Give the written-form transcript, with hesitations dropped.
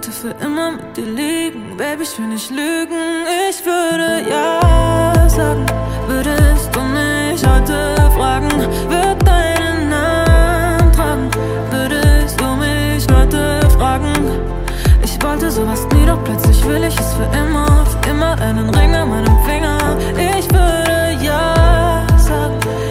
wollte für immer mit dir liegen. Baby, ich will nicht lügen. Ich würde ja sagen. Würdest du mich heute fragen, wird deinen Namen tragen? Würdest du mich heute fragen? Ich wollte sowas nie, doch plötzlich will ich es für immer einen Ring an meinem Finger. Ich würde ja sagen.